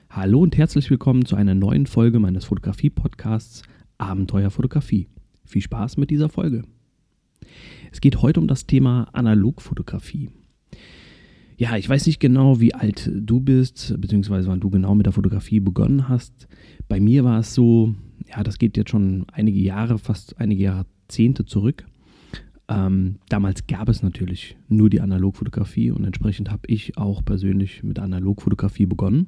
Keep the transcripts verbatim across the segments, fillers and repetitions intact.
Hallo und herzlich willkommen zu einer neuen Folge meines Fotografie-Podcasts Abenteuer Fotografie. Viel Spaß mit dieser Folge. Es geht heute um das Thema Analogfotografie. Ja, ich weiß nicht genau, wie alt du bist, beziehungsweise wann du genau mit der Fotografie begonnen hast. Bei mir war es so, ja, das geht jetzt schon einige Jahre, fast einige Jahrzehnte zurück. Ähm, damals gab es natürlich nur die Analogfotografie und entsprechend habe ich auch persönlich mit Analogfotografie begonnen.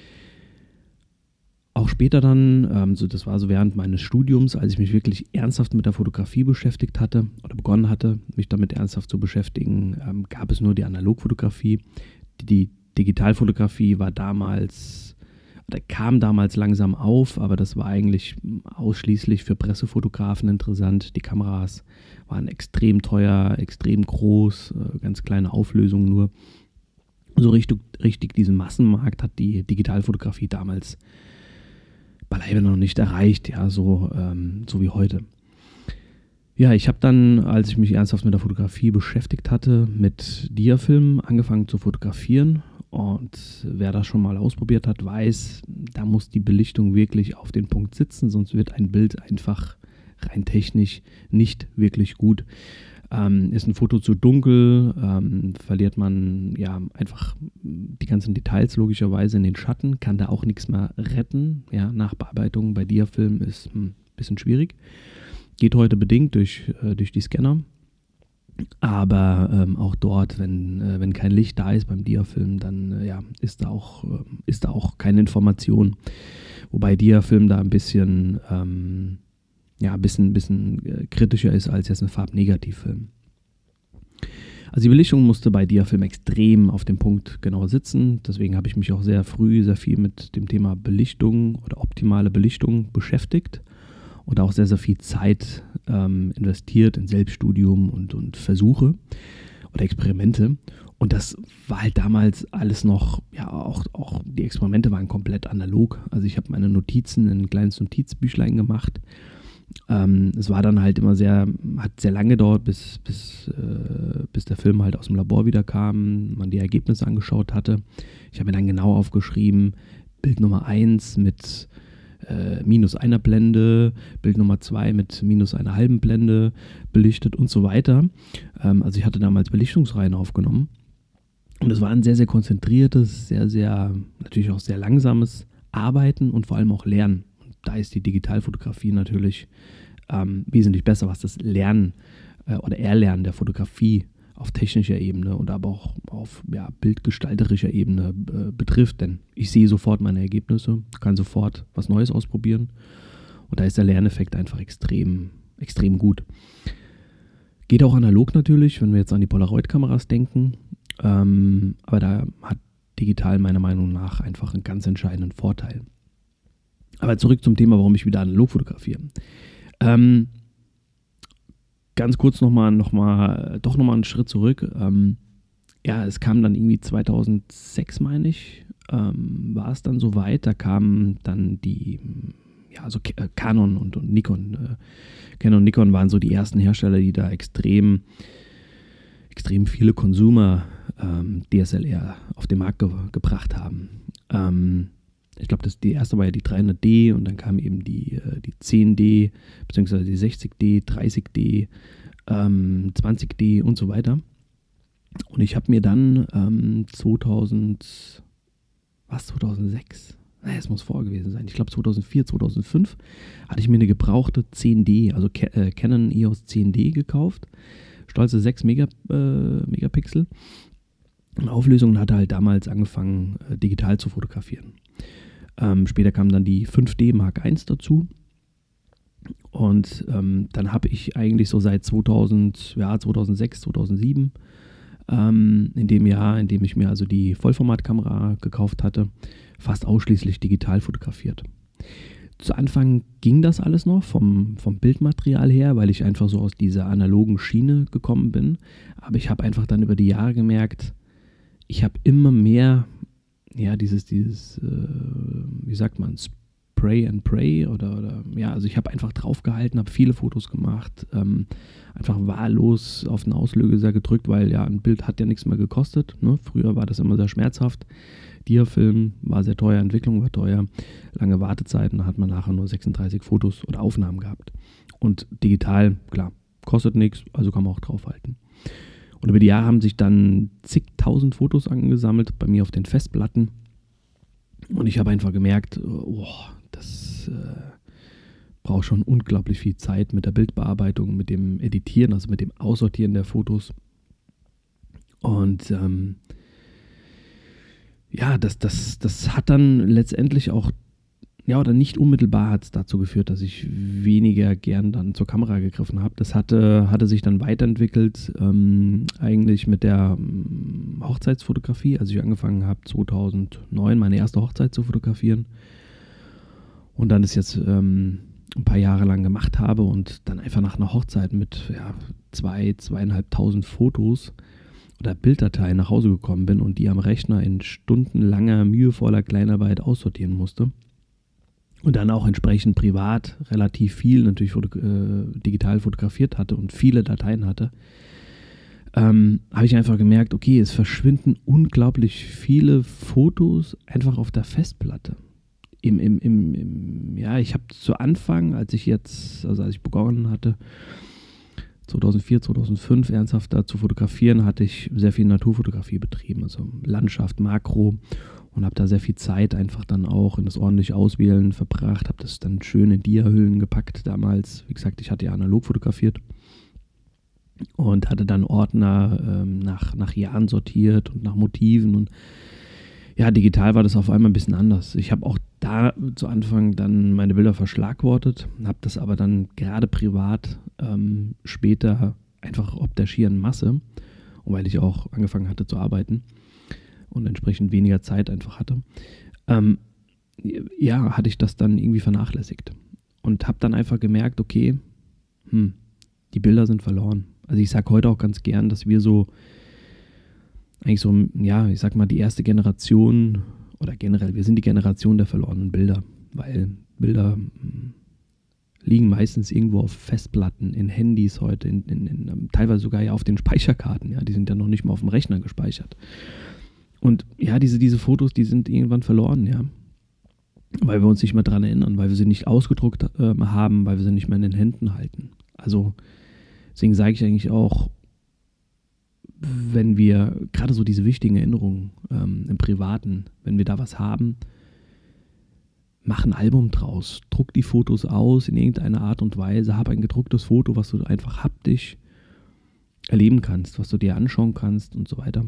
Auch später dann, ähm, so das war so während meines Studiums, als ich mich wirklich ernsthaft mit der Fotografie beschäftigt hatte oder begonnen hatte, mich damit ernsthaft zu beschäftigen, ähm, gab es nur die Analogfotografie. Die, die Digitalfotografie war damals, oder kam damals langsam auf, aber das war eigentlich ausschließlich für Pressefotografen interessant. Die Kameras waren extrem teuer, extrem groß, äh, ganz kleine Auflösungen nur. So richtig, richtig diesen Massenmarkt hat die Digitalfotografie damals beileibe noch nicht erreicht, ja, so, ähm, so wie heute. Ja, ich habe dann, als ich mich ernsthaft mit der Fotografie beschäftigt hatte, mit Diafilm angefangen zu fotografieren. Und wer das schon mal ausprobiert hat, weiß, da muss die Belichtung wirklich auf den Punkt sitzen, sonst wird ein Bild einfach rein technisch nicht wirklich gut. Ähm, ist ein Foto zu dunkel, ähm, verliert man ja einfach die ganzen Details logischerweise in den Schatten, kann da auch nichts mehr retten. Ja, Nachbearbeitung bei Diafilm ist ein hm, bisschen schwierig. Geht heute bedingt durch, äh, durch die Scanner. Aber ähm, auch dort, wenn, äh, wenn kein Licht da ist beim Diafilm, dann äh, ja, ist da auch, äh, ist da auch keine Information. Wobei Diafilm da ein bisschen ähm, ja, ein bisschen, bisschen äh, kritischer ist als jetzt ein Farbnegativfilm. Also die Belichtung musste bei Diafilm extrem auf dem Punkt genau sitzen. Deswegen habe ich mich auch sehr früh sehr viel mit dem Thema Belichtung oder optimale Belichtung beschäftigt und auch sehr, sehr viel Zeit ähm, investiert in Selbststudium und, und Versuche oder Experimente. Und das war halt damals alles noch, ja, auch, auch die Experimente waren komplett analog. Also ich habe meine Notizen in ein kleines Notizbüchlein gemacht. Ähm, es war dann halt immer sehr, hat sehr lange gedauert, bis, bis, äh, bis der Film halt aus dem Labor wieder kam, man die Ergebnisse angeschaut hatte. Ich habe mir dann genau aufgeschrieben, Bild Nummer eins mit äh, minus einer Blende, Bild Nummer zwei mit minus einer halben Blende belichtet und so weiter. Ähm, also ich hatte damals Belichtungsreihen aufgenommen. Und es war ein sehr, sehr konzentriertes, sehr, sehr, natürlich auch sehr langsames Arbeiten und vor allem auch Lernen. Da ist die Digitalfotografie natürlich ähm, wesentlich besser, was das Lernen äh, oder Erlernen der Fotografie auf technischer Ebene und aber auch auf ja, bildgestalterischer Ebene äh, betrifft. Denn ich sehe sofort meine Ergebnisse, kann sofort was Neues ausprobieren und da ist der Lerneffekt einfach extrem, extrem gut. Geht auch analog natürlich, wenn wir jetzt an die Polaroid-Kameras denken, ähm, aber da hat digital meiner Meinung nach einfach einen ganz entscheidenden Vorteil. Aber zurück zum Thema, warum ich wieder analog fotografiere. Ähm, ganz kurz nochmal, noch mal, doch nochmal einen Schritt zurück. Ähm, ja, es kam dann irgendwie zweitausendsechs, meine ich, ähm, war es dann soweit. Da kamen dann die, ja, also K- Canon und, und Nikon. Äh, Canon und Nikon waren so die ersten Hersteller, die da extrem, extrem viele Consumer ähm, D S L R auf den Markt ge- gebracht haben. Ähm, Ich glaube, das die erste war ja die dreihundert D und dann kam eben die, die zehn D, beziehungsweise die sechzig D, dreißig D, ähm, zwanzig D und so weiter. Und ich habe mir dann ähm, zweitausend, was, zweitausendsechs? Naja, es muss vor gewesen sein. Ich glaube zweitausendvier, zweitausendfünf hatte ich mir eine gebrauchte zehn D, also Ca- äh, Canon E O S zehn D gekauft. Stolze sechs Mega, äh, Megapixel. Und Auflösung hatte halt damals angefangen, äh, digital zu fotografieren. Ähm, später kam dann die fünf D Mark eins dazu und ähm, dann habe ich eigentlich so seit zweitausend, ja, zweitausendsechs, zweitausendsieben, ähm, in dem Jahr, in dem ich mir also die Vollformatkamera gekauft hatte, fast ausschließlich digital fotografiert. Zu Anfang ging das alles noch vom, vom Bildmaterial her, weil ich einfach so aus dieser analogen Schiene gekommen bin, aber ich habe einfach dann über die Jahre gemerkt, ich habe immer mehr ja, dieses, dieses, äh, wie sagt man, Spray and Pray oder, oder ja, also ich habe einfach draufgehalten, habe viele Fotos gemacht, ähm, einfach wahllos auf den Auslöser gedrückt, weil ja, ein Bild hat ja nichts mehr gekostet, ne? Früher war das immer sehr schmerzhaft, Diafilm, war sehr teuer, Entwicklung war teuer, lange Wartezeiten, da hat man nachher nur sechsunddreißig Fotos oder Aufnahmen gehabt. Und digital, klar, kostet nichts, also kann man auch draufhalten. Und über die Jahre haben sich dann zigtausend Fotos angesammelt bei mir auf den Festplatten. Und ich habe einfach gemerkt, oh, das äh, braucht schon unglaublich viel Zeit mit der Bildbearbeitung, mit dem Editieren, also mit dem Aussortieren der Fotos. Und ähm, ja, das, das, das hat dann letztendlich auch, ja, oder nicht unmittelbar hat es dazu geführt, dass ich weniger gern dann zur Kamera gegriffen habe. Das hatte, hatte sich dann weiterentwickelt, ähm, eigentlich mit der ähm, Hochzeitsfotografie. Als ich angefangen habe, zweitausendneun meine erste Hochzeit zu fotografieren und dann das jetzt ähm, ein paar Jahre lang gemacht habe und dann einfach nach einer Hochzeit mit ja, zwei, zweieinhalbtausend Fotos oder Bilddateien nach Hause gekommen bin und die am Rechner in stundenlanger, mühevoller Kleinarbeit aussortieren musste. Und dann auch entsprechend privat relativ viel natürlich foto- äh, digital fotografiert hatte und viele Dateien hatte, ähm, habe ich einfach gemerkt, okay, es verschwinden unglaublich viele Fotos einfach auf der Festplatte. Im, im, im, im, ja, ich habe zu Anfang, als ich jetzt, also als ich begonnen hatte, zweitausendvier, zweitausendfünf ernsthafter zu fotografieren, hatte ich sehr viel Naturfotografie betrieben, also Landschaft, Makro. Und habe da sehr viel Zeit einfach dann auch in das ordentliche Auswählen verbracht, habe das dann schön in Dia-Hüllen gepackt damals. Wie gesagt, ich hatte ja analog fotografiert und hatte dann Ordner ähm, nach, nach Jahren sortiert und nach Motiven. Und ja, digital war das auf einmal ein bisschen anders. Ich habe auch da zu Anfang dann meine Bilder verschlagwortet, habe das aber dann gerade privat ähm, später einfach ob der schieren Masse, und weil ich auch angefangen hatte zu arbeiten und entsprechend weniger Zeit einfach hatte, ähm, ja, hatte ich das dann irgendwie vernachlässigt. Und habe dann einfach gemerkt, okay, hm, die Bilder sind verloren. Also ich sage heute auch ganz gern, dass wir so, eigentlich so, ja, ich sag mal, die erste Generation, oder generell, wir sind die Generation der verlorenen Bilder, weil Bilder hm, liegen meistens irgendwo auf Festplatten, in Handys heute, in, in, in, teilweise sogar ja auf den Speicherkarten, ja, die sind ja noch nicht mal auf dem Rechner gespeichert. Und ja, diese, diese Fotos, die sind irgendwann verloren, ja. Weil wir uns nicht mehr dran erinnern, weil wir sie nicht ausgedruckt äh, haben, weil wir sie nicht mehr in den Händen halten. Also deswegen sage ich eigentlich auch, wenn wir gerade so diese wichtigen Erinnerungen ähm, im Privaten, wenn wir da was haben, mach ein Album draus, druck die Fotos aus in irgendeiner Art und Weise, hab ein gedrucktes Foto, was du einfach haptisch erleben kannst, was du dir anschauen kannst und so weiter.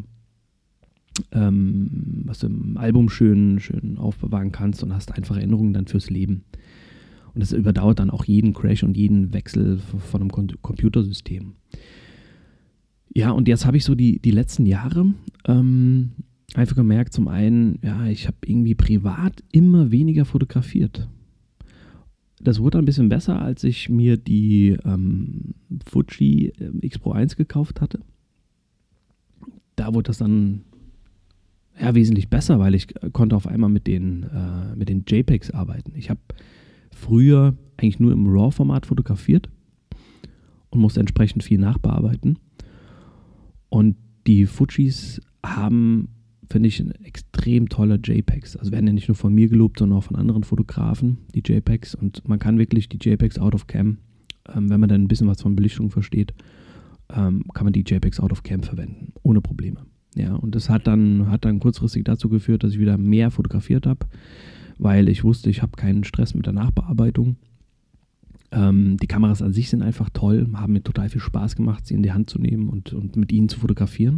Ähm, was du im Album schön, schön aufbewahren kannst und hast einfach Erinnerungen dann fürs Leben. Und das überdauert dann auch jeden Crash und jeden Wechsel von einem Kom- Computersystem. Ja, und jetzt habe ich so die, die letzten Jahre ähm, einfach gemerkt, zum einen, ja, ich habe irgendwie privat immer weniger fotografiert. Das wurde ein bisschen besser, als ich mir die ähm, Fuji X Pro eins gekauft hatte. Da wurde das dann ja, wesentlich besser, weil ich konnte auf einmal mit den, äh, mit den JPEGs arbeiten. Ich habe früher eigentlich nur im RAW-Format fotografiert und musste entsprechend viel nachbearbeiten. Und die Fujis haben, finde ich, extrem tolle JPEGs. Also werden ja nicht nur von mir gelobt, sondern auch von anderen Fotografen, die JPEGs. Und man kann wirklich die JPEGs out of cam, ähm, wenn man dann ein bisschen was von Belichtung versteht, ähm, kann man die JPEGs out of cam verwenden, ohne Probleme. Ja, und das hat dann, hat dann kurzfristig dazu geführt, dass ich wieder mehr fotografiert habe, weil ich wusste, ich habe keinen Stress mit der Nachbearbeitung. Ähm, die Kameras an sich sind einfach toll, haben mir total viel Spaß gemacht, sie in die Hand zu nehmen und, und mit ihnen zu fotografieren.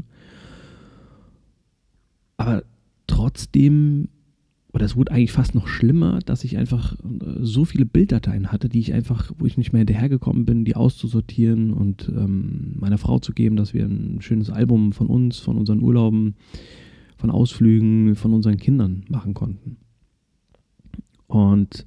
Aber trotzdem, oder es wurde eigentlich fast noch schlimmer, dass ich einfach so viele Bilddateien hatte, die ich einfach, wo ich nicht mehr hinterhergekommen bin, die auszusortieren und ähm, meiner Frau zu geben, dass wir ein schönes Album von uns, von unseren Urlauben, von Ausflügen, von unseren Kindern machen konnten. Und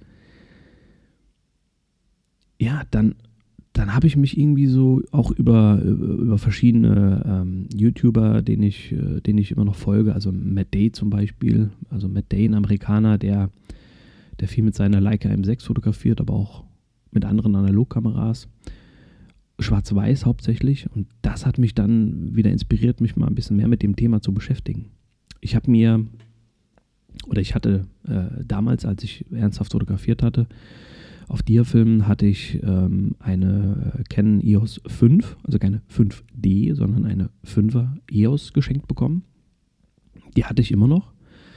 ja, dann, dann habe ich mich irgendwie so auch über, über verschiedene ähm, YouTuber, denen ich, äh, denen ich immer noch folge, also Matt Day zum Beispiel, also Matt Day, ein Amerikaner, der, der viel mit seiner Leica M sechs fotografiert, aber auch mit anderen Analogkameras, schwarz-weiß hauptsächlich, und das hat mich dann wieder inspiriert, mich mal ein bisschen mehr mit dem Thema zu beschäftigen. Ich habe mir oder ich hatte äh, damals, als ich ernsthaft fotografiert hatte, auf Diafilmen hatte ich ähm, eine äh, Canon E O S fünf, also keine fünf D, sondern eine fünfer E O S geschenkt bekommen. Die hatte ich immer noch.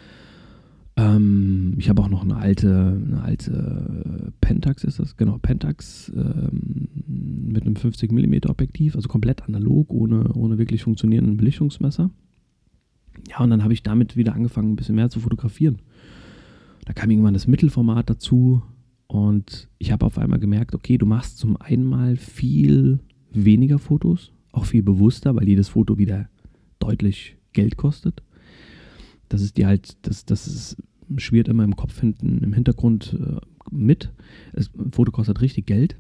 Ähm, ich habe auch noch eine alte, eine alte Pentax ist das, genau, Pentax ähm, mit einem fünfzig Millimeter Objektiv, also komplett analog, ohne, ohne wirklich funktionierenden Belichtungsmesser. Ja, und dann habe ich damit wieder angefangen, ein bisschen mehr zu fotografieren. Da kam irgendwann das Mittelformat dazu und ich habe auf einmal gemerkt, okay, du machst zum einen mal viel weniger Fotos, auch viel bewusster, weil jedes Foto wieder deutlich Geld kostet. Das ist dir halt, das, das ist, schwirrt immer im Kopf hinten, im Hintergrund äh, mit. Das Foto kostet richtig Geld.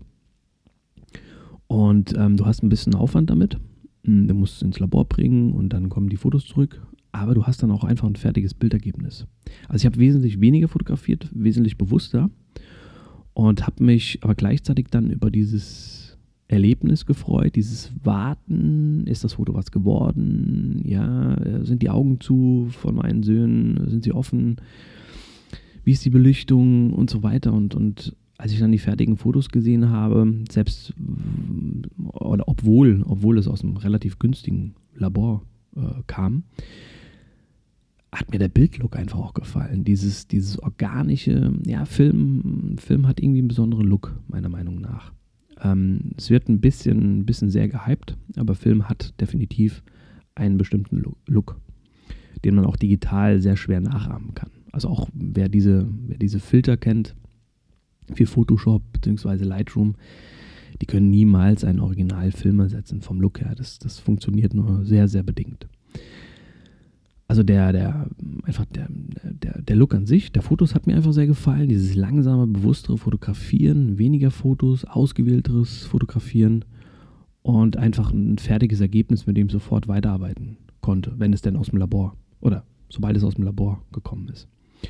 Und ähm, du hast ein bisschen Aufwand damit. Du musst es ins Labor bringen und dann kommen die Fotos zurück. Aber du hast dann auch einfach ein fertiges Bildergebnis. Also ich habe wesentlich weniger fotografiert, wesentlich bewusster und habe mich aber gleichzeitig dann über dieses Erlebnis gefreut, dieses Warten, ist das Foto was geworden, ja, sind die Augen zu von meinen Söhnen, sind sie offen, wie ist die Belichtung und so weiter und, und als ich dann die fertigen Fotos gesehen habe, selbst oder obwohl, obwohl es aus einem relativ günstigen Labor äh, kam, hat mir der Bildlook einfach auch gefallen. Dieses, dieses organische, ja, Film, Film hat irgendwie einen besonderen Look, meiner Meinung nach. Ähm, es wird ein bisschen, ein bisschen sehr gehypt, aber Film hat definitiv einen bestimmten Look, den man auch digital sehr schwer nachahmen kann. Also auch wer diese, wer diese Filter kennt, wie Photoshop bzw. Lightroom, die können niemals einen Originalfilm ersetzen vom Look her. Das, das funktioniert nur sehr, sehr bedingt. Also der, der, einfach der, der, der Look an sich, der Fotos hat mir einfach sehr gefallen. Dieses langsame, bewusstere Fotografieren, weniger Fotos, ausgewählteres Fotografieren und einfach ein fertiges Ergebnis, mit dem ich sofort weiterarbeiten konnte, wenn es denn aus dem Labor oder sobald es aus dem Labor gekommen ist.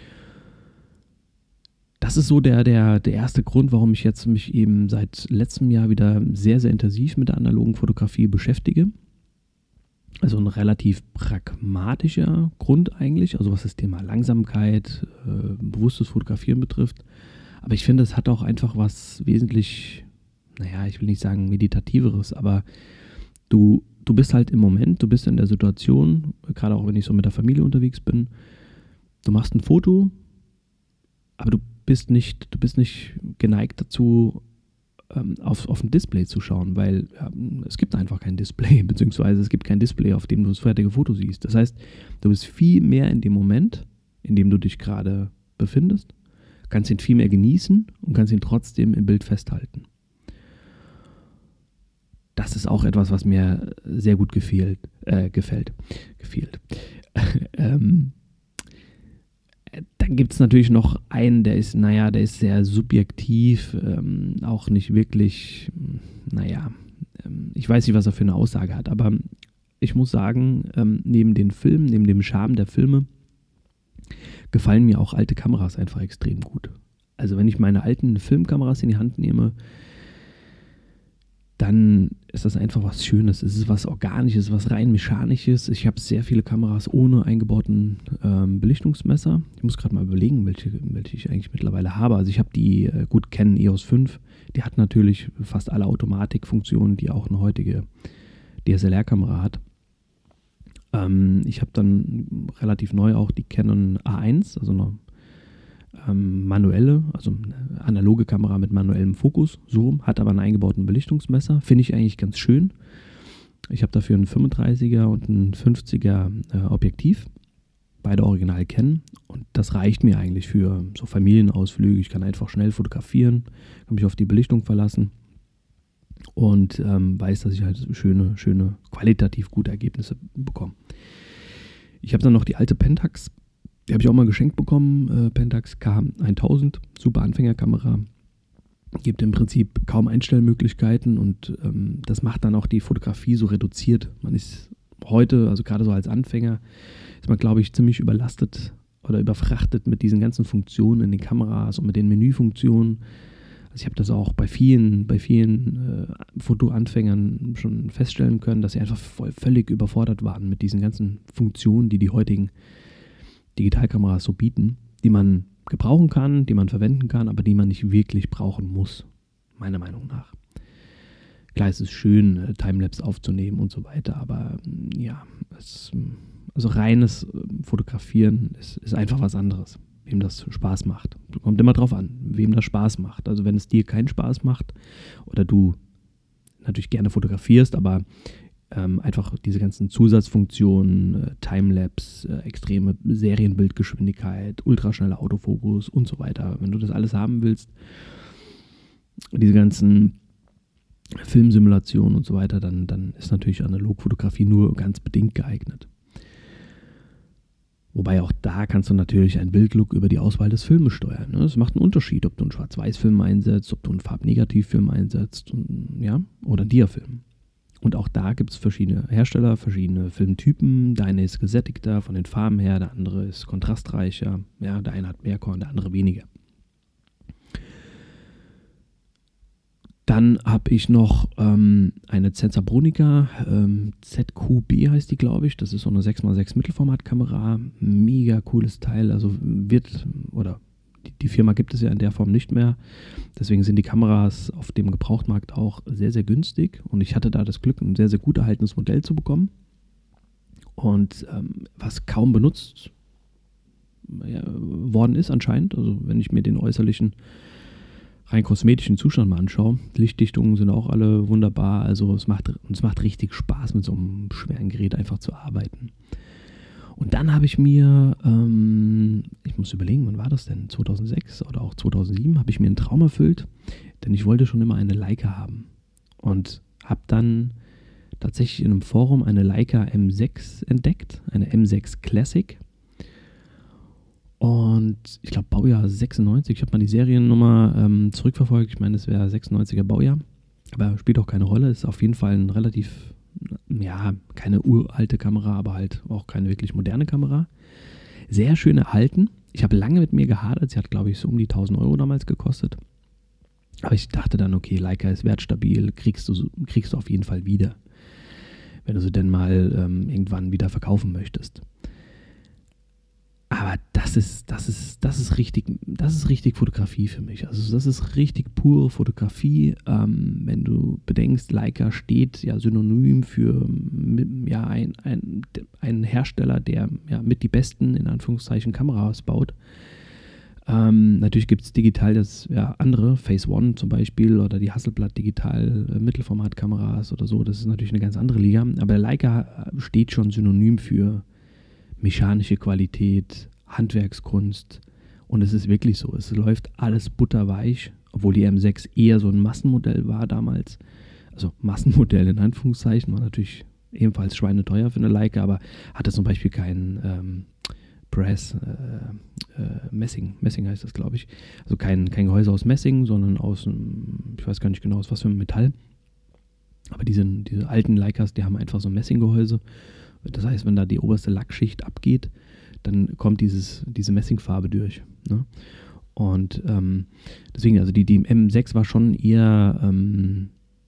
Das ist so der, der, der erste Grund, warum ich jetzt mich eben seit letztem Jahr wieder sehr, sehr intensiv mit der analogen Fotografie beschäftige. Also ein relativ pragmatischer Grund eigentlich, also was das Thema Langsamkeit, äh, bewusstes Fotografieren betrifft. Aber ich finde, es hat auch einfach was wesentlich, naja, ich will nicht sagen meditativeres, aber du, du bist halt im Moment, du bist in der Situation, gerade auch wenn ich so mit der Familie unterwegs bin, du machst ein Foto, aber du bist nicht, du bist nicht geneigt dazu, Auf, auf ein Display zu schauen, weil ja, es gibt einfach kein Display, beziehungsweise es gibt kein Display, auf dem du das fertige Foto siehst. Das heißt, du bist viel mehr in dem Moment, in dem du dich gerade befindest, kannst ihn viel mehr genießen und kannst ihn trotzdem im Bild festhalten. Das ist auch etwas, was mir sehr gut gefehlt, äh, gefällt. Gefehlt. ähm, Dann gibt es natürlich noch einen, der ist, naja, der ist sehr subjektiv, ähm, auch nicht wirklich, naja, ähm, ich weiß nicht, was er für eine Aussage hat, aber ich muss sagen, ähm, neben den Filmen, neben dem Charme der Filme, gefallen mir auch alte Kameras einfach extrem gut. Also wenn ich meine alten Filmkameras in die Hand nehme, dann ist das einfach was Schönes. Es ist was Organisches, was rein Mechanisches. Ich habe sehr viele Kameras ohne eingebauten ähm, Belichtungsmesser. Ich muss gerade mal überlegen, welche, welche ich eigentlich mittlerweile habe. Also ich habe die äh, gut Canon E O S fünf. Die hat natürlich fast alle Automatikfunktionen, die auch eine heutige D S L R-Kamera hat. Ähm, ich habe dann relativ neu auch die Canon A eins, also eine Ähm, manuelle, also eine analoge Kamera mit manuellem Fokus, so, hat aber einen eingebauten Belichtungsmesser, finde ich eigentlich ganz schön. Ich habe dafür einen fünfunddreißiger und einen fünfziger äh, Objektiv, beide original Canon, und das reicht mir eigentlich für so Familienausflüge. Ich kann einfach schnell fotografieren, kann mich auf die Belichtung verlassen und ähm, weiß, dass ich halt schöne, schöne, qualitativ gute Ergebnisse bekomme. Ich habe dann noch die alte Pentax. Die habe ich auch mal geschenkt bekommen, äh, Pentax K tausend, super Anfängerkamera, gibt im Prinzip kaum Einstellmöglichkeiten und ähm, das macht dann auch die Fotografie so reduziert. Man ist heute, also gerade so als Anfänger, ist man, glaube ich, ziemlich überlastet oder überfrachtet mit diesen ganzen Funktionen in den Kameras und mit den Menüfunktionen. Also ich habe das auch bei vielen, bei vielen äh, Fotoanfängern schon feststellen können, dass sie einfach voll, völlig überfordert waren mit diesen ganzen Funktionen, die die heutigen Digitalkameras so bieten, die man gebrauchen kann, die man verwenden kann, aber die man nicht wirklich brauchen muss, meiner Meinung nach. Klar, es ist schön, Timelapse aufzunehmen und so weiter, aber ja, es, also reines Fotografieren ist, ist einfach was anderes, wem das Spaß macht. Kommt immer drauf an, wem das Spaß macht. Also wenn es dir keinen Spaß macht oder du natürlich gerne fotografierst, aber ähm, einfach diese ganzen Zusatzfunktionen, äh, Timelapse, äh, extreme Serienbildgeschwindigkeit, ultraschneller Autofokus und so weiter, wenn du das alles haben willst, diese ganzen Filmsimulationen und so weiter, dann, dann ist natürlich Analogfotografie nur ganz bedingt geeignet. Wobei auch da kannst du natürlich einen Bildlook über die Auswahl des Filmes steuern. Ne? Es macht einen Unterschied, ob du einen Schwarz-Weiß-Film einsetzt, ob du einen Farbnegativfilm einsetzt, und, ja, oder einen Dia-Film. Und auch da gibt es verschiedene Hersteller, verschiedene Filmtypen. Der eine ist gesättigter von den Farben her, der andere ist kontrastreicher. Ja, der eine hat mehr Korn, der andere weniger. Dann habe ich noch ähm, eine Zensa Bronica, ähm, Z Q B heißt die, glaube ich. Das ist so eine sechs mal sechs Mittelformatkamera. Mega cooles Teil. Also wird, oder die, die Firma gibt es ja in der Form nicht mehr. Deswegen sind die Kameras auf dem Gebrauchtmarkt auch sehr, sehr günstig. Und ich hatte da das Glück, ein sehr, sehr gut erhaltenes Modell zu bekommen. Und ähm, was kaum benutzt ja, worden ist anscheinend. Also wenn ich mir den äußerlichen rein kosmetischen Zustand mal anschaue. Lichtdichtungen sind auch alle wunderbar. Also es macht, es macht richtig Spaß, mit so einem schweren Gerät einfach zu arbeiten. Und dann habe ich mir, ähm, ich muss überlegen, wann war das denn? zweitausendsechs oder auch zweitausendsieben habe ich mir einen Traum erfüllt, denn ich wollte schon immer eine Leica haben. Und habe dann tatsächlich in einem Forum eine Leica M sechs entdeckt, eine M sechs Classic. Und ich glaube Baujahr sechsundneunzig, ich habe mal die Seriennummer ähm, zurückverfolgt, ich meine, es wäre sechsundneunziger Baujahr, aber spielt auch keine Rolle, ist auf jeden Fall ein relativ, ja, keine uralte Kamera, aber halt auch keine wirklich moderne Kamera. Sehr schön erhalten, ich habe lange mit mir gehadert, sie hat glaube ich so um die tausend Euro damals gekostet, aber ich dachte dann, okay, Leica ist wertstabil, kriegst du, kriegst du auf jeden Fall wieder, wenn du sie denn mal ähm, irgendwann wieder verkaufen möchtest. Aber das ist, das ist, das ist richtig, das ist richtig Fotografie für mich. Also das ist richtig pure Fotografie. Ähm, wenn du bedenkst, Leica steht ja synonym für ja, ein, ein, ein Hersteller, der ja mit die besten, in Anführungszeichen, Kameras baut. Ähm, natürlich gibt es digital das ja, andere, Phase One zum Beispiel oder die Hasselblad Digital äh, Mittelformatkameras oder so. Das ist natürlich eine ganz andere Liga. Aber Leica steht schon synonym für mechanische Qualität, Handwerkskunst, und es ist wirklich so, es läuft alles butterweich, obwohl die M sechs eher so ein Massenmodell war damals, also Massenmodell in Anführungszeichen, war natürlich ebenfalls schweineteuer für eine Leica, aber hatte zum Beispiel kein ähm, Brass, äh, äh, Messing, Messing heißt das, glaube ich, also kein, kein Gehäuse aus Messing, sondern aus, ich weiß gar nicht genau, aus was für einem Metall, aber diese, diese alten Leicas, die haben einfach so ein Messinggehäuse. Das heißt, wenn da die oberste Lackschicht abgeht, dann kommt dieses, diese Messingfarbe durch. Ne? Und ähm, deswegen, also die, die M sechs war schon eher ähm,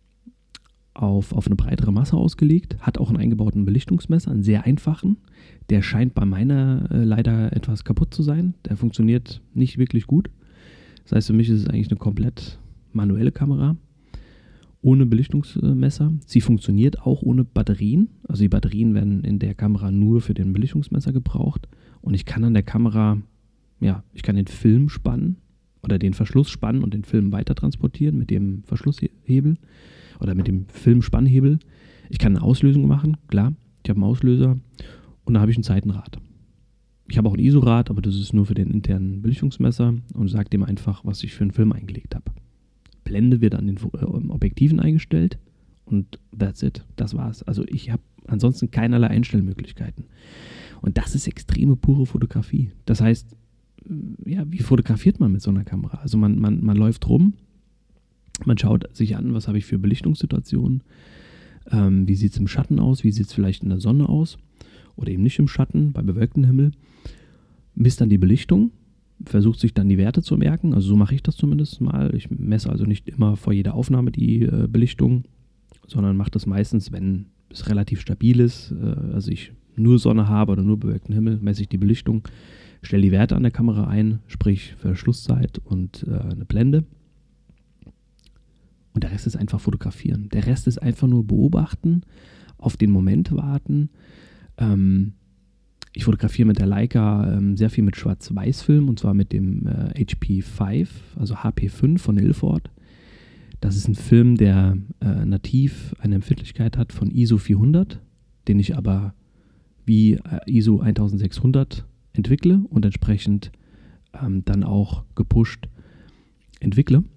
auf, auf eine breitere Masse ausgelegt, hat auch einen eingebauten Belichtungsmesser, einen sehr einfachen. Der scheint bei meiner äh, leider etwas kaputt zu sein. Der funktioniert nicht wirklich gut. Das heißt, für mich ist es eigentlich eine komplett manuelle Kamera. Ohne Belichtungsmesser. Sie funktioniert auch ohne Batterien. Also die Batterien werden in der Kamera nur für den Belichtungsmesser gebraucht. Und ich kann an der Kamera, ja, ich kann den Film spannen oder den Verschluss spannen und den Film weiter transportieren mit dem Verschlusshebel oder mit dem Filmspannhebel. Ich kann eine Auslösung machen, klar. Ich habe einen Auslöser und da habe ich ein Zeitenrad. Ich habe auch ein I S O-Rad, aber das ist nur für den internen Belichtungsmesser und sage dem einfach, was ich für einen Film eingelegt habe. Blende wird an den äh, Objektiven eingestellt und that's it, das war's. Also ich habe ansonsten keinerlei Einstellmöglichkeiten. Und das ist extreme pure Fotografie. Das heißt, ja, wie fotografiert man mit so einer Kamera? Also man, man, man läuft rum, man schaut sich an, was habe ich für Belichtungssituationen, ähm, wie sieht es im Schatten aus, wie sieht es vielleicht in der Sonne aus oder eben nicht im Schatten, bei bewölktem Himmel, misst dann die Belichtung, versucht sich dann die Werte zu merken, also so mache ich das zumindest mal. Ich messe also nicht immer vor jeder Aufnahme die äh, Belichtung, sondern mache das meistens, wenn es relativ stabil ist. Äh, also ich nur Sonne habe oder nur bewölkten Himmel, messe ich die Belichtung, stelle die Werte an der Kamera ein, sprich Verschlusszeit und äh, eine Blende. Und der Rest ist einfach fotografieren. Der Rest ist einfach nur beobachten, auf den Moment warten. Ähm, ich fotografiere mit der Leica ähm, sehr viel mit Schwarz-Weiß-Film und zwar mit dem äh, H P fünf, also H P fünf von Ilford. Das ist ein Film, der äh, nativ eine Empfindlichkeit hat von I S O vierhundert, den ich aber wie äh, I S O eintausendsechshundert entwickle und entsprechend ähm, dann auch gepusht entwickle.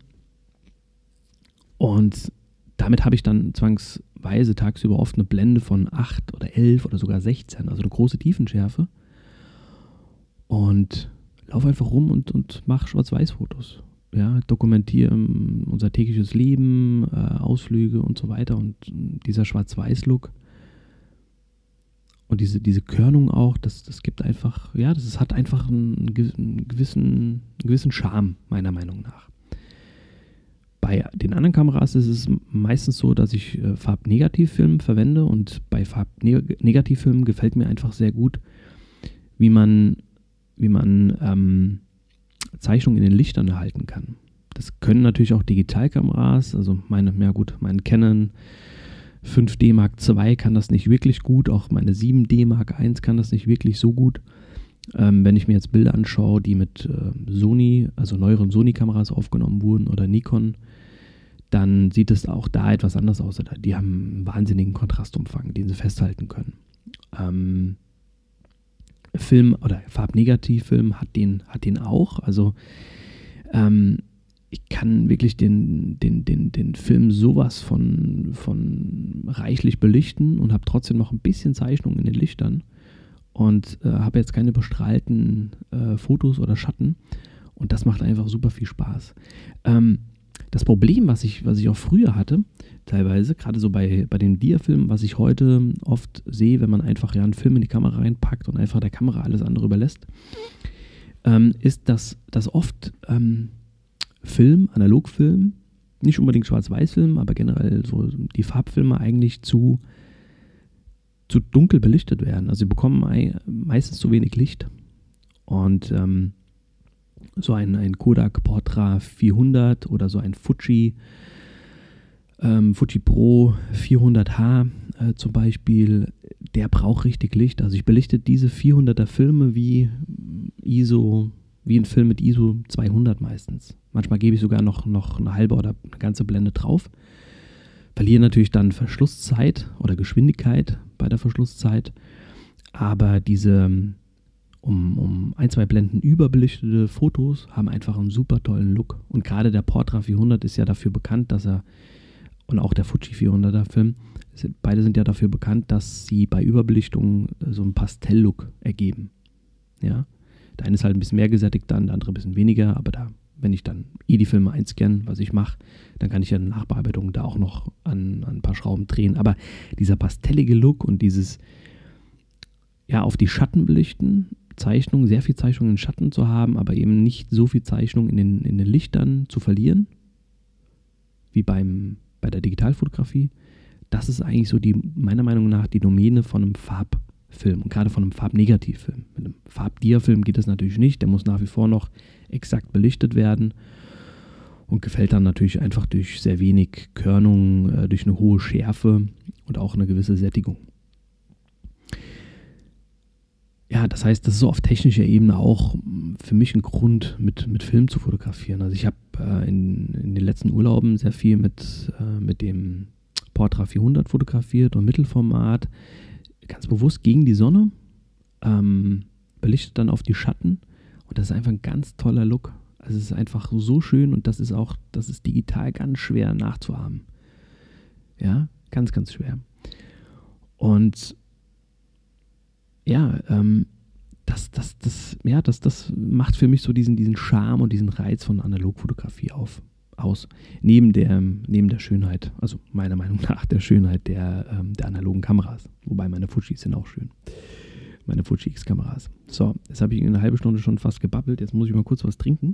Und damit habe ich dann zwangsweise tagsüber oft eine Blende von acht oder elf oder sogar sechzehn, also eine große Tiefenschärfe. Und laufe einfach rum und, und mache Schwarz-Weiß-Fotos. Ja, dokumentiere unser tägliches Leben, äh, Ausflüge und so weiter. Und dieser Schwarz-Weiß-Look und diese, diese Körnung auch, das, das gibt einfach, ja, das ist, hat einfach einen, einen, gewissen, einen gewissen Charme, meiner Meinung nach. Bei den anderen Kameras ist es meistens so, dass ich äh, Farbnegativfilm verwende und bei Farbnegativfilmen gefällt mir einfach sehr gut, wie man, wie man ähm, Zeichnungen in den Lichtern erhalten kann. Das können natürlich auch Digitalkameras, also meine, ja gut, mein Canon fünf D Mark zwei kann das nicht wirklich gut, auch meine sieben D Mark eins kann das nicht wirklich so gut. Ähm, wenn ich mir jetzt Bilder anschaue, die mit äh, Sony, also neueren Sony-Kameras aufgenommen wurden oder Nikon, dann sieht es auch da etwas anders aus. Die haben einen wahnsinnigen Kontrastumfang, den sie festhalten können. Ähm, Film oder Farbnegativfilm hat den, hat den auch. Also ähm, ich kann wirklich den, den, den, den Film sowas von, von reichlich belichten und habe trotzdem noch ein bisschen Zeichnung in den Lichtern und äh, habe jetzt keine bestrahlten äh, Fotos oder Schatten und das macht einfach super viel Spaß. Ähm, das Problem, was ich, was ich auch früher hatte, teilweise, gerade so bei, bei den Dia-Filmen, was ich heute oft sehe, wenn man einfach ja einen Film in die Kamera reinpackt und einfach der Kamera alles andere überlässt, ähm, ist, dass, dass oft ähm, Film, Analogfilm, nicht unbedingt Schwarz-Weiß-Film, aber generell so die Farbfilme eigentlich zu, zu dunkel belichtet werden. Also sie bekommen meistens zu wenig Licht. Und ähm, so ein, ein Kodak Portra vierhundert oder so ein Fuji, ähm, Fuji Pro vierhundert H äh, zum Beispiel, der braucht richtig Licht. Also ich belichte diese vierhunderter Filme wie I S O, wie ein Film mit I S O zweihundert meistens. Manchmal gebe ich sogar noch, noch eine halbe oder eine ganze Blende drauf. Verliere natürlich dann Verschlusszeit oder Geschwindigkeit bei der Verschlusszeit. Aber diese um, um ein, zwei Blenden überbelichtete Fotos haben einfach einen super tollen Look. Und gerade der Portra vierhundert ist ja dafür bekannt, dass er, und auch der Fuji vierhunderter Film, beide sind ja dafür bekannt, dass sie bei Überbelichtung so einen Pastell-Look ergeben. Ja. Der eine ist halt ein bisschen mehr gesättigt dann, der andere ein bisschen weniger, aber da, wenn ich dann eh die Filme einscanne, was ich mache, dann kann ich ja eine Nachbearbeitung da auch noch an, an ein paar Schrauben drehen. Aber dieser pastellige Look und dieses, ja, auf die Schatten belichten, Zeichnung, sehr viel Zeichnung in Schatten zu haben, aber eben nicht so viel Zeichnung in den, in den Lichtern zu verlieren, wie beim, bei der Digitalfotografie, das ist eigentlich so die, meiner Meinung nach, die Domäne von einem Farbfilm und gerade von einem Farbnegativfilm. Mit einem Farbdia-Film geht das natürlich nicht, der muss nach wie vor noch exakt belichtet werden und gefällt dann natürlich einfach durch sehr wenig Körnung, äh, durch eine hohe Schärfe und auch eine gewisse Sättigung. Ja, das heißt, das ist so auf technischer Ebene auch für mich ein Grund, mit, mit Film zu fotografieren. Also ich habe äh, in, in den letzten Urlauben sehr viel mit, äh, mit dem Portra vierhundert fotografiert und Mittelformat, ganz bewusst gegen die Sonne, ähm, belichtet dann auf die Schatten und das ist einfach ein ganz toller Look. Also es ist einfach so schön und das ist auch, das ist digital ganz schwer nachzuahmen. Ja, ganz, ganz schwer. Und ja, ähm, das, das, das, ja, das, das macht für mich so diesen, diesen Charme und diesen Reiz von Analogfotografie auf, aus. Neben der, neben der Schönheit, also meiner Meinung nach der Schönheit der, ähm, der analogen Kameras. Wobei meine Fujis sind auch schön. Meine Fuji X-Kameras. So, jetzt habe ich eine halbe Stunde schon fast gebabbelt. Jetzt muss ich mal kurz was trinken.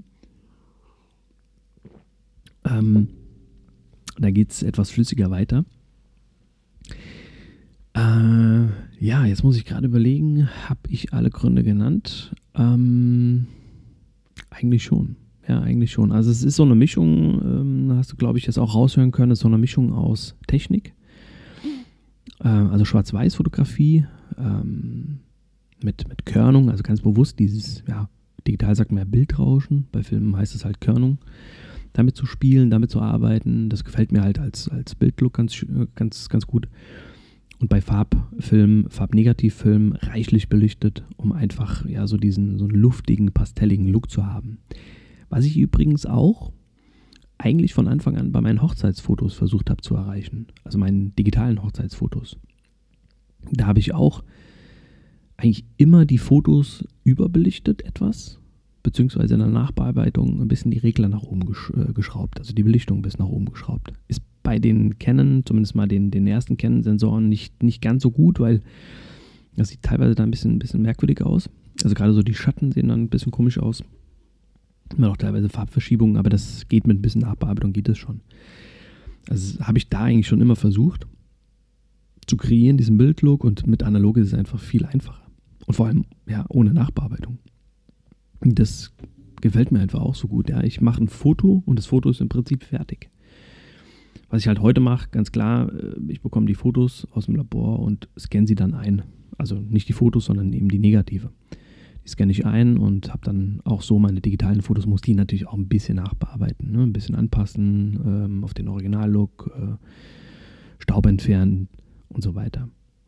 Ähm, da geht es etwas flüssiger weiter. Äh, ja, jetzt muss ich gerade überlegen, habe ich alle Gründe genannt? Ähm, eigentlich schon. Ja, eigentlich schon. Also es ist so eine Mischung, ähm, hast du, glaube ich, jetzt auch raushören können, es ist so eine Mischung aus Technik, äh, also Schwarz-Weiß-Fotografie, ähm, mit, mit Körnung, also ganz bewusst dieses, ja, digital sagt man ja Bildrauschen, bei Filmen heißt es halt Körnung, damit zu spielen, damit zu arbeiten, das gefällt mir halt als, als Bildlook ganz, ganz, ganz gut. Und bei Farbfilmen, Farbnegativfilmen reichlich belichtet, um einfach ja so diesen so einen luftigen, pastelligen Look zu haben. Was ich übrigens auch eigentlich von Anfang an bei meinen Hochzeitsfotos versucht habe zu erreichen, also meinen digitalen Hochzeitsfotos. Da habe ich auch eigentlich immer die Fotos überbelichtet etwas, beziehungsweise in der Nachbearbeitung ein bisschen die Regler nach oben gesch- äh, geschraubt, also die Belichtung bis nach oben geschraubt. Ist bei den Canon, zumindest mal den, den ersten Canon-Sensoren, nicht, nicht ganz so gut, weil das sieht teilweise dann ein bisschen, ein bisschen merkwürdig aus. Also gerade so die Schatten sehen dann ein bisschen komisch aus. Man hat auch teilweise Farbverschiebungen, aber das geht mit ein bisschen Nachbearbeitung, geht es schon. Also habe ich da eigentlich schon immer versucht zu kreieren, diesen Bildlook, und mit analog ist es einfach viel einfacher. Und vor allem, ja, ohne Nachbearbeitung. Das gefällt mir einfach auch so gut. Ja. Ich mache ein Foto und das Foto ist im Prinzip fertig. Was ich halt heute mache, ganz klar, ich bekomme die Fotos aus dem Labor und scanne sie dann ein. Also nicht die Fotos, sondern eben die Negative. Die scanne ich ein und habe dann auch so meine digitalen Fotos, muss die natürlich auch ein bisschen nachbearbeiten, ne? Ein bisschen anpassen ähm, auf den Originallook, äh, Staub entfernen und so weiter.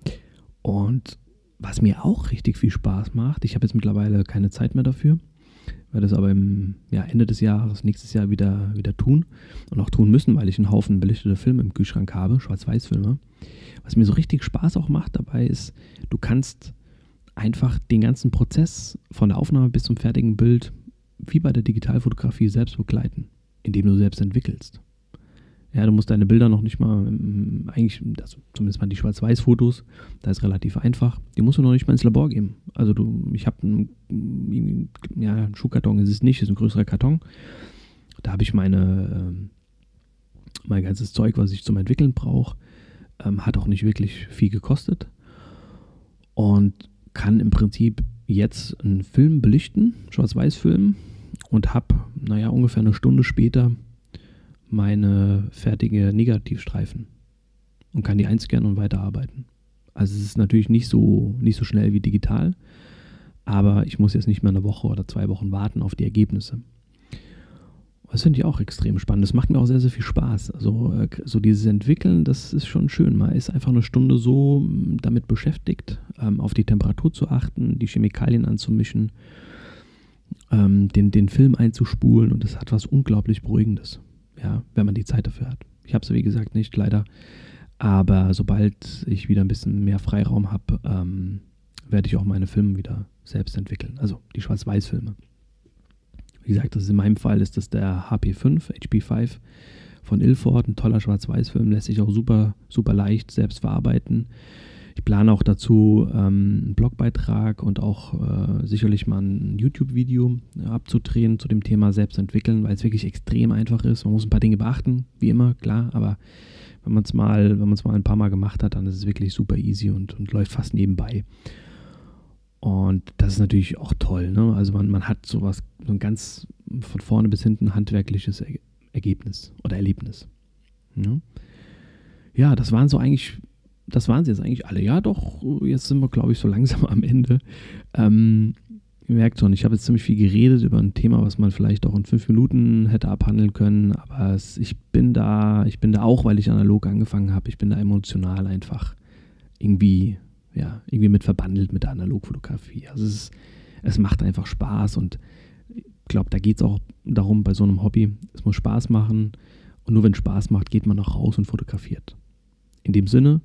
Und was mir auch richtig viel Spaß macht, ich habe jetzt mittlerweile keine Zeit mehr dafür, werde das aber im ja, Ende des Jahres, nächstes Jahr wieder, wieder tun und auch tun müssen, weil ich einen Haufen belichtete Filme im Kühlschrank habe, Schwarz-Weiß-Filme. Was mir so richtig Spaß auch macht dabei ist, du kannst einfach den ganzen Prozess von der Aufnahme bis zum fertigen Bild wie bei der Digitalfotografie selbst begleiten, indem du selbst entwickelst. Ja, du musst deine Bilder noch nicht mal, eigentlich, also zumindest mal die Schwarz-Weiß-Fotos, da ist relativ einfach, die musst du noch nicht mal ins Labor geben. Also du, ich habe einen, ja, einen Schuhkarton, ist es nicht, ist ein größerer Karton. Da habe ich meine, ähm, mein ganzes Zeug, was ich zum Entwickeln brauche, ähm, hat auch nicht wirklich viel gekostet und kann im Prinzip jetzt einen Film belichten, Schwarz-Weiß-Film, und habe, naja, ungefähr eine Stunde später meine fertige Negativstreifen und kann die einscannen und weiterarbeiten. Also es ist natürlich nicht so, nicht so schnell wie digital, aber ich muss jetzt nicht mehr eine Woche oder zwei Wochen warten auf die Ergebnisse. Das finde ich auch extrem spannend. Das macht mir auch sehr, sehr viel Spaß. Also so dieses Entwickeln, das ist schon schön. Man ist einfach eine Stunde so damit beschäftigt, ähm, auf die Temperatur zu achten, die Chemikalien anzumischen, ähm, den, den Film einzuspulen, und das hat was unglaublich Beruhigendes. Ja, wenn man die Zeit dafür hat. Ich habe es, wie gesagt, nicht, leider. Aber sobald ich wieder ein bisschen mehr Freiraum habe, ähm, werde ich auch meine Filme wieder selbst entwickeln. Also die Schwarz-Weiß-Filme. Wie gesagt, das ist in meinem Fall ist das der H P fünf, H P fünf von Ilford. Ein toller Schwarz-Weiß-Film, lässt sich auch super, super leicht selbst verarbeiten. Ich plane auch dazu ähm, einen Blogbeitrag und auch äh, sicherlich mal ein YouTube-Video äh, abzudrehen zu dem Thema Selbstentwickeln, weil es wirklich extrem einfach ist. Man muss ein paar Dinge beachten, wie immer, klar, aber wenn man es mal, wenn man es mal ein paar Mal gemacht hat, dann ist es wirklich super easy und, und läuft fast nebenbei. Und das ist natürlich auch toll, ne? Also man, man hat sowas, so ein ganz von vorne bis hinten handwerkliches er- Ergebnis oder Erlebnis. Ja? Ja, das waren so eigentlich Das waren sie jetzt eigentlich alle. Ja, doch, jetzt sind wir, glaube ich, so langsam am Ende. Ähm, ihr merkt schon, ich habe jetzt ziemlich viel geredet über ein Thema, was man vielleicht auch in fünf Minuten hätte abhandeln können. Aber es, ich bin da, ich bin da auch, weil ich analog angefangen habe, ich bin da emotional einfach irgendwie, ja, irgendwie mit verbandelt mit der Analogfotografie. Also es, ist, es macht einfach Spaß, und ich glaube, da geht es auch darum bei so einem Hobby, es muss Spaß machen, und nur wenn es Spaß macht, geht man auch raus und fotografiert. In dem Sinne,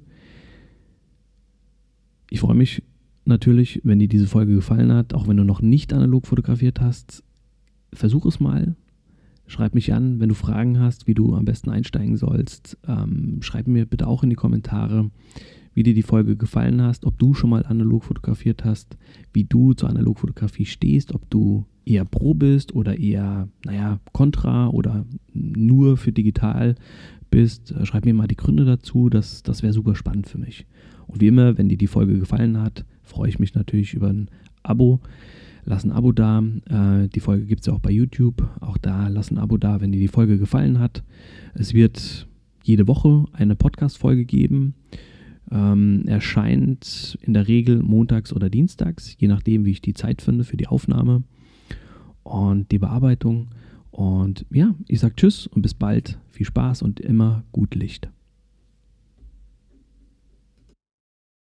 ich freue mich natürlich, wenn dir diese Folge gefallen hat, auch wenn du noch nicht analog fotografiert hast. Versuch es mal. Schreib mich an, wenn du Fragen hast, wie du am besten einsteigen sollst. Ähm, schreib mir bitte auch in die Kommentare, wie dir die Folge gefallen hat, ob du schon mal analog fotografiert hast, wie du zur Analogfotografie stehst, ob du eher pro bist oder eher, naja, kontra oder nur für digital bist. Schreib mir mal die Gründe dazu, das, das wäre super spannend für mich. Und wie immer, wenn dir die Folge gefallen hat, freue ich mich natürlich über ein Abo. Lass ein Abo da. Äh, die Folge gibt es ja auch bei YouTube. Auch da lass ein Abo da, wenn dir die Folge gefallen hat. Es wird jede Woche eine Podcast-Folge geben. Ähm, erscheint in der Regel montags oder dienstags, je nachdem, wie ich die Zeit finde für die Aufnahme und die Bearbeitung. Und ja, ich sage Tschüss und bis bald. Viel Spaß und immer gut Licht.